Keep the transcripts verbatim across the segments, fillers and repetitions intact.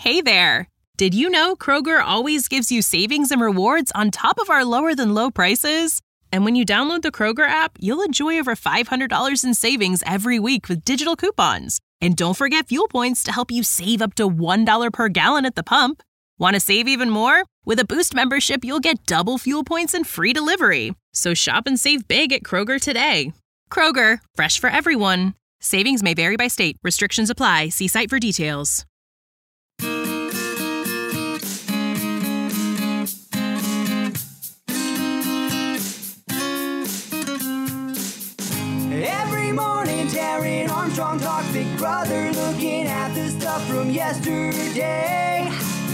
Hey there! Did you know Kroger always gives you savings and rewards on top of our lower-than-low prices? And when you download the Kroger app, you'll enjoy over five hundred dollars in savings every week with digital coupons. And don't forget fuel points to help you save up to one dollar per gallon at the pump. Want to save even more? With a Boost membership, you'll get double fuel points and free delivery. So shop and save big at Kroger today. Kroger, fresh for everyone. Savings may vary by state. Restrictions apply. See site for details. Every morning, Taryn Armstrong talks Big Brother, looking at the stuff from yesterday.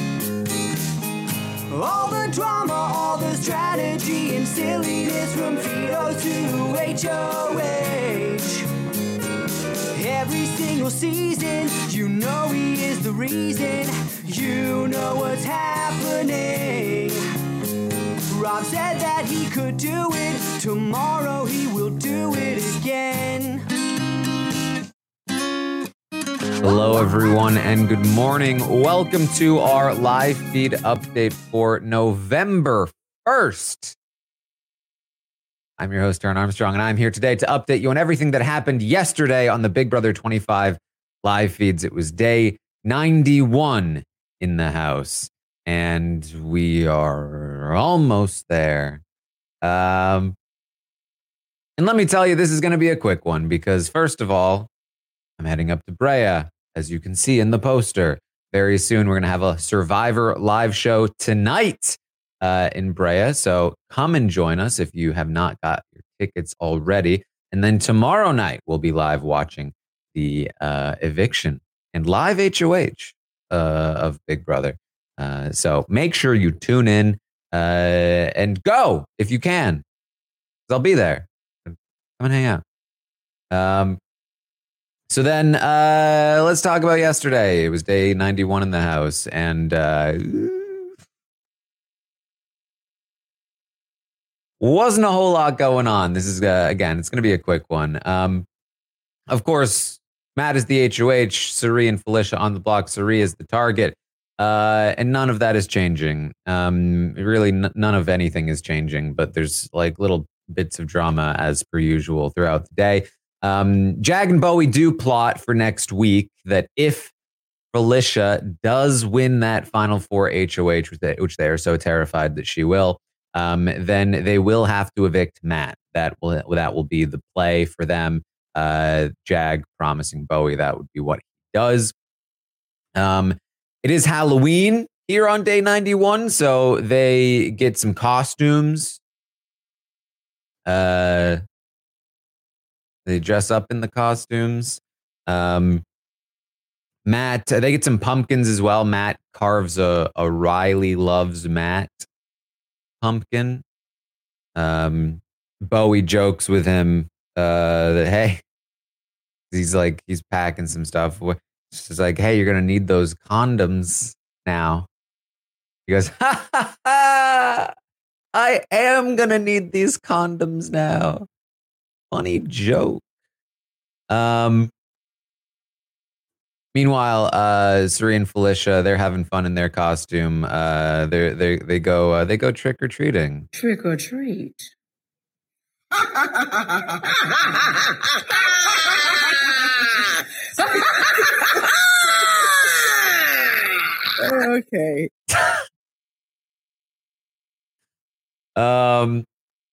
All the drama, all the strategy and silliness from Fido to H O H. Every single season, you know he is the reason. You know what's happening. Rob said that he could do it. Tomorrow he will do it again. Hello, everyone, and good morning. Welcome to our live feed update for November first. I'm your host, Taryn Armstrong, and I'm here today to update you on everything that happened yesterday on the Big Brother twenty-five live feeds. It was day ninety-one in the house, and we are almost there. Um, and let me tell you, this is going to be a quick one because, first of all, I'm heading up to Brea, as you can see in the poster. Very soon, we're going to have a Survivor live show tonight uh, in Brea. So come and join us if you have not got your tickets already. And then tomorrow night, we'll be live watching the uh, eviction and live H O H uh, of Big Brother. Uh, so make sure you tune in uh, and go if you can. I'll be there. Come and hang out. Um, So then uh, let's talk about yesterday. It was day ninety-one in the house, and uh, wasn't a whole lot going on. This is, uh, again, it's going to be a quick one. Um, of course, Matt is the H O H, Cirie and Felicia on the block. Cirie is the target, uh, and none of that is changing. Um, really, n- none of anything is changing, but there's like little bits of drama as per usual throughout the day. Um, Jag and Bowie do plot for next week that if Felicia does win that Final Four H O H, which they, which they are so terrified that she will, um, then they will have to evict Matt. That will that will be the play for them. Uh, Jag promising Bowie that would be what he does. Um, it is Halloween here on day ninety-one, so they get some costumes. Uh. They dress up in the costumes. Um, Matt, they get some pumpkins as well. Matt carves a, a Riley loves Matt pumpkin. Um, Bowie jokes with him uh, that, hey, he's like, he's packing some stuff. She's like, hey, you're going to need those condoms now. He goes, ha ha ha, I am going to need these condoms now. Funny joke. Um. Meanwhile, uh, Cirie and Felicia, they're having fun in their costume. Uh, they they they go uh, they go trick or treating. Trick or treat. Okay. um.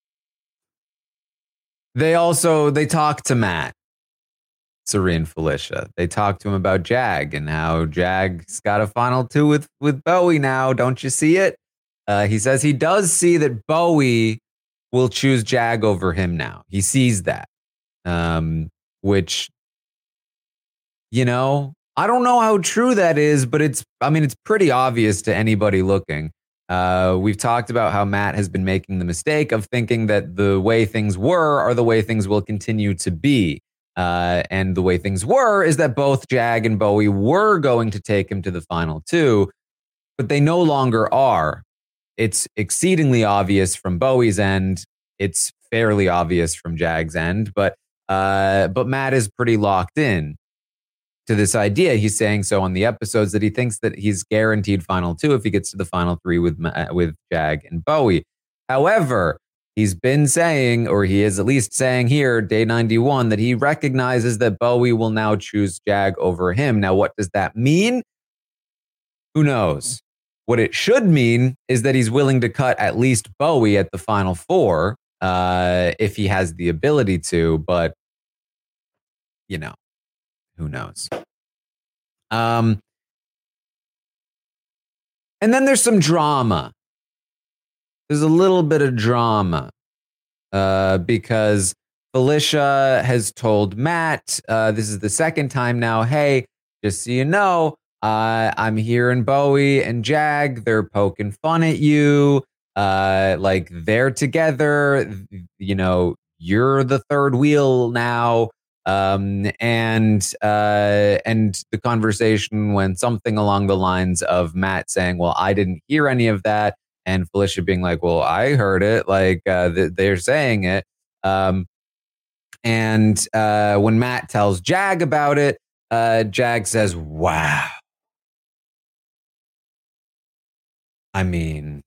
They also, they talk to Matt, Cirie and Felicia. They talk to him about Jag and how Jag's got a final two with, with Bowie now. Don't you see it? Uh, he says he does see that Bowie will choose Jag over him now. He sees that, um, which, you know, I don't know how true that is, but it's, I mean, it's pretty obvious to anybody looking. Uh, we've talked about how Matt has been making the mistake of thinking that the way things were are the way things will continue to be. Uh, and the way things were is that both Jag and Bowie were going to take him to the final two, but they no longer are. It's exceedingly obvious from Bowie's end. It's fairly obvious from Jag's end, but uh, but Matt is pretty locked in. to this idea. He's saying so on the episodes that he thinks that he's guaranteed final two if he gets to the final three with with Jag and Bowie. However, he's been saying, or he is at least saying here, day ninety-one, that he recognizes that Bowie will now choose Jag over him. Now, what does that mean? Who knows? What it should mean is that he's willing to cut at least Bowie at the final four uh, if he has the ability to, but, you know, who knows? Um, and then there's some drama. There's a little bit of drama uh, because Felicia has told Matt, uh, this is the second time now, hey, just so you know, uh, I'm hearing Bowie and Jag, they're poking fun at you. Uh, like they're together, you know, you're the third wheel now. Um, and uh, and the conversation went something along the lines of Matt saying, well, I didn't hear any of that. And Felicia being like, well, I heard it. Like uh, th- they're saying it. Um, and uh, when Matt tells Jag about it, uh, Jag says, wow. I mean,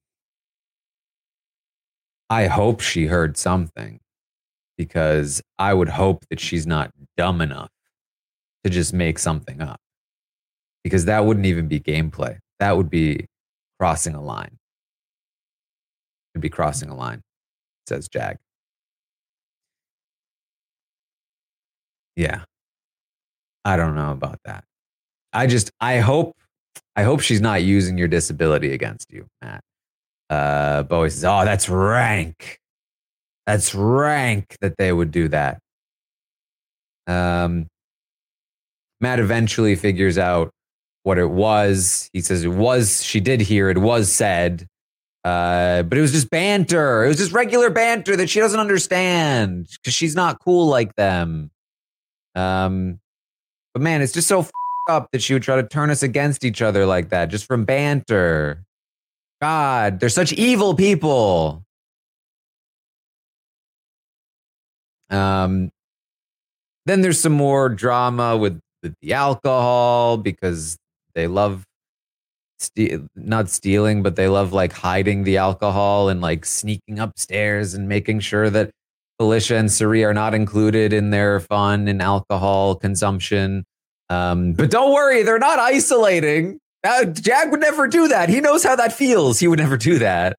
I hope she heard something, because I would hope that she's not dumb enough to just make something up, because that wouldn't even be gameplay. That would be crossing a line. It'd be crossing a line, says Jag. Yeah. I don't know about that. I just, I hope, I hope she's not using your disability against you, Matt. Uh, Bowie says, oh, that's rank. That's rank that they would do that. Um, Matt eventually figures out what it was. He says it was, she did hear it, was said. Uh, but it was just banter. It was just regular banter that she doesn't understand because she's not cool like them. Um, but man, it's just so f- up that she would try to turn us against each other like that just from banter. God, they're such evil people. Um, then there's some more drama with, with the alcohol because they love Ste- not stealing, but they love like hiding the alcohol and like sneaking upstairs and making sure that Felicia and Cirie are not included in their fun and alcohol consumption. Um, but don't worry, they're not isolating. Uh, Jag would never do that. He knows how that feels. He would never do that.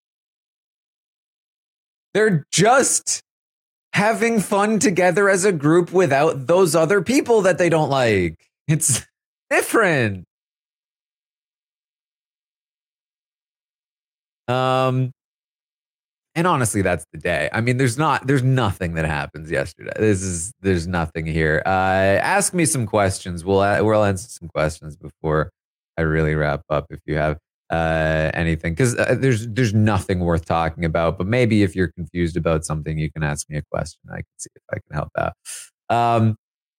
They're just having fun together as a group without those other people that they don't like. It's different. Um, and honestly, that's the day. I mean, there's not, there's nothing that happens yesterday. This is, there's nothing here. Uh, ask me some questions. We'll, we'll answer some questions before I really wrap up. If you have uh, anything, because uh, there's, there's nothing worth talking about. But maybe if you're confused about something, you can ask me a question. I can see if I can help out. Um,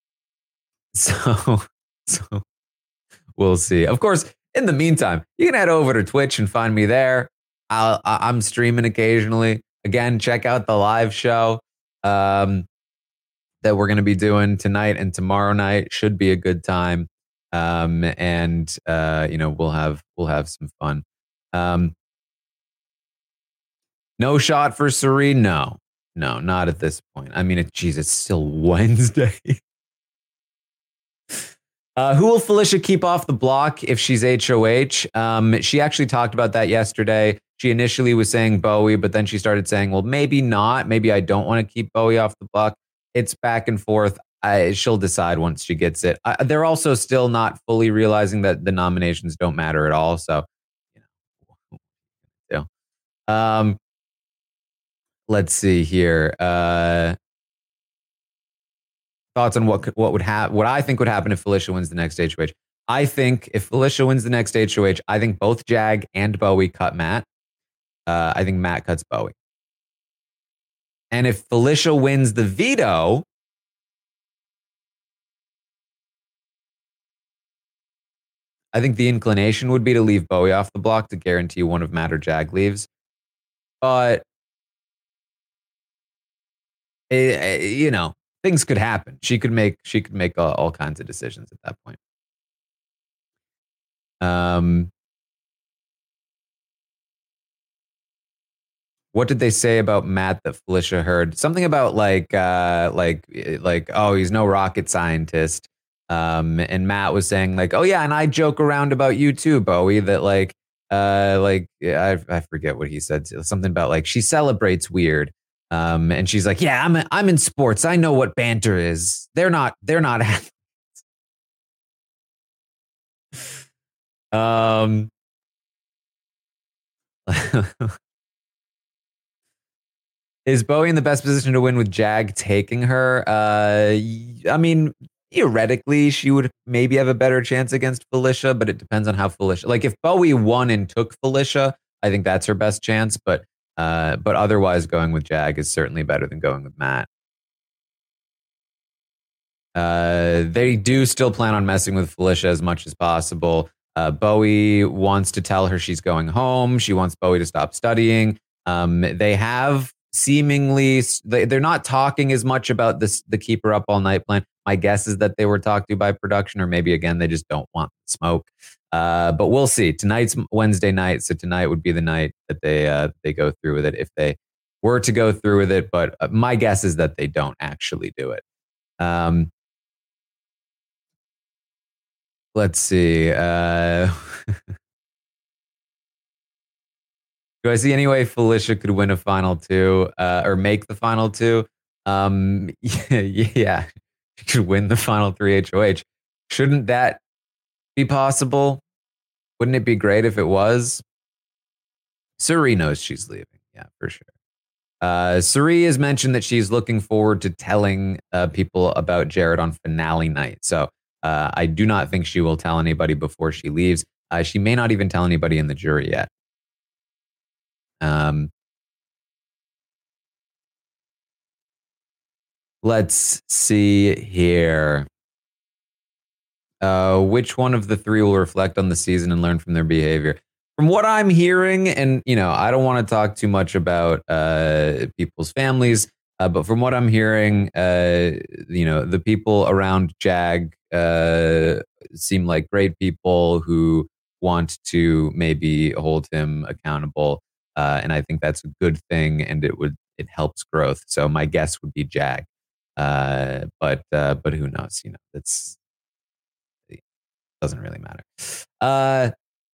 so, so we'll see. Of course, in the meantime, you can head over to Twitch and find me there. I'll, I'm streaming occasionally. Again, check out the live show um, that we're going to be doing tonight and tomorrow night. Should be a good time, um, and uh, you know we'll have we'll have some fun. Um, no shot for Cirie? No, no, not at this point. I mean, it, geez, it's still Wednesday. Uh, who will Felicia keep off the block if she's H O H? Um, she actually talked about that yesterday. She initially was saying Bowie, but then she started saying, well, maybe not. Maybe I don't want to keep Bowie off the block. It's back and forth. I, she'll decide once she gets it. Uh, they're also still not fully realizing that the nominations don't matter at all. So, you know, um, let's see here. Uh, Thoughts on what what would happen? What I think would happen if Felicia wins the next H O H. I think if Felicia wins the next H O H, I think both Jag and Bowie cut Matt. Uh, I think Matt cuts Bowie. And if Felicia wins the veto, I think the inclination would be to leave Bowie off the block to guarantee one of Matt or Jag leaves. But, it, you know, things could happen. She could make she could make all, all kinds of decisions at that point. Um, what did they say about Matt that Felicia heard? Something about like uh, like like oh, he's no rocket scientist. Um, and Matt was saying like, oh yeah, and I joke around about you too, Bowie. That like uh, like I I forget what he said. Something about like she celebrates weird. Um, and she's like, yeah, I'm a, I'm in sports. I know what banter is. They're not they're not athletes. Um. Is Bowie in the best position to win with Jag taking her? Uh, I mean, theoretically, she would maybe have a better chance against Felicia, but it depends on how Felicia. Like, if Bowie won and took Felicia, I think that's her best chance. But, uh, but otherwise, going with Jag is certainly better than going with Matt. Uh, they do still plan on messing with Felicia as much as possible. Uh, Bowie wants to tell her she's going home. She wants Bowie to stop studying. Um, they have. Seemingly, they're not talking as much about this, the keep her up all night plan. My guess is that they were talked to by production, or maybe again they just don't want smoke. Uh, but we'll see. Tonight's Wednesday night, so tonight would be the night that they uh, they go through with it if they were to go through with it. But my guess is that they don't actually do it. Um, let's see. Uh, Do I see any way Felicia could win a final two uh, or make the final two? Um, yeah, yeah, she could win the final three H O H. Shouldn't that be possible? Wouldn't it be great if it was? Cirie knows she's leaving. Yeah, for sure. Uh, Cirie has mentioned that she's looking forward to telling uh, people about Jared on finale night. So uh, I do not think she will tell anybody before she leaves. Uh, she may not even tell anybody in the jury yet. Um, let's see here. Uh, which one of the three will reflect on the season and learn from their behavior? From what I'm hearing, and you know, I don't want to talk too much about uh, people's families, uh, but from what I'm hearing, uh, you know, the people around Jag uh, seem like great people who want to maybe hold him accountable. Uh, and I think that's a good thing, and it would it helps growth. So my guess would be Jag, uh, but uh, but who knows? You know, it's it doesn't really matter. Uh,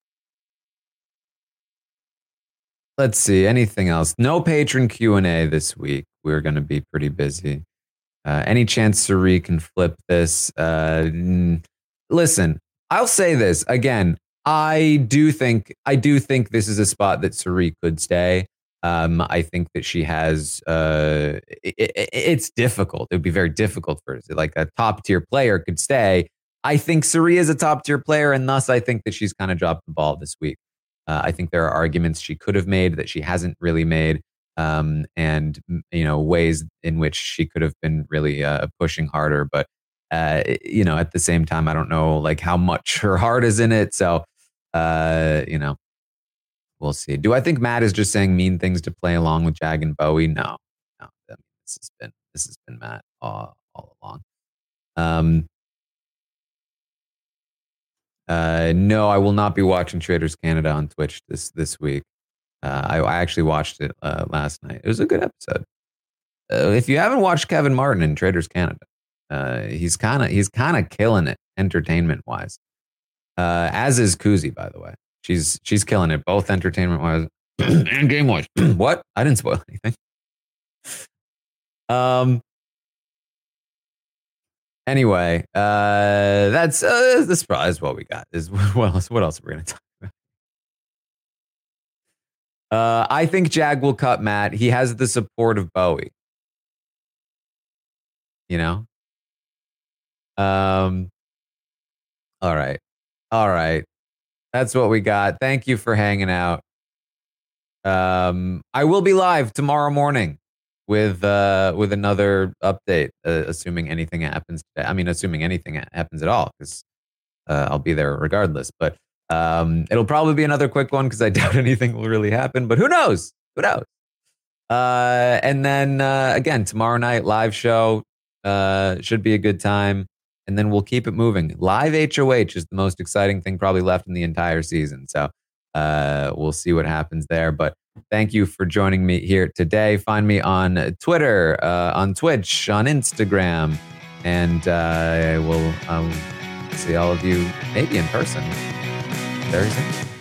let's see. Anything else? No patron Q and A this week. We're going to be pretty busy. Uh, any chance Cirie can flip this? Uh, listen, I'll say this again. I do think I do think this is a spot that Cirie could stay. Um, I think that she has. Uh, it, it, it's difficult. It would be very difficult for her. Like a top tier player could stay. I think Cirie is a top tier player, and thus I think that she's kind of dropped the ball this week. Uh, I think there are arguments she could have made that she hasn't really made, um, and you know ways in which she could have been really uh, pushing harder. But uh, you know, at the same time, I don't know like how much her heart is in it. So. Uh, you know, we'll see. Do I think Matt is just saying mean things to play along with Jag and Bowie? No, no. This has been this has been Matt all, all along. Um, uh, no, I will not be watching Traders Canada on Twitch this this week. Uh, I, I actually watched it uh, last night. It was a good episode. Uh, if you haven't watched Kevin Martin in Traders Canada, uh, he's kind of he's kind of killing it entertainment wise. Uh, as is Kuzi, by the way. She's she's killing it, both entertainment-wise and game-wise. What? I didn't spoil anything. Um. Anyway, uh, that's uh, this probably is what we got. Is what else? What else are we going to talk about? Uh, I think Jag will cut Matt. He has the support of Bowie. You know. Um. All right. All right. That's what we got. Thank you for hanging out. Um, I will be live tomorrow morning with uh, with another update, uh, assuming anything happens today. I mean, assuming anything happens at all, because uh, I'll be there regardless. But um, it'll probably be another quick one because I doubt anything will really happen. But who knows? Who knows? Uh, and then uh, again, tomorrow night, live show. Uh, should be a good time. And then we'll keep it moving. Live H O H is the most exciting thing probably left in the entire season. So uh, we'll see what happens there. But thank you for joining me here today. Find me on Twitter, uh, on Twitch, on Instagram. And uh, we'll um, see all of you maybe in person very soon.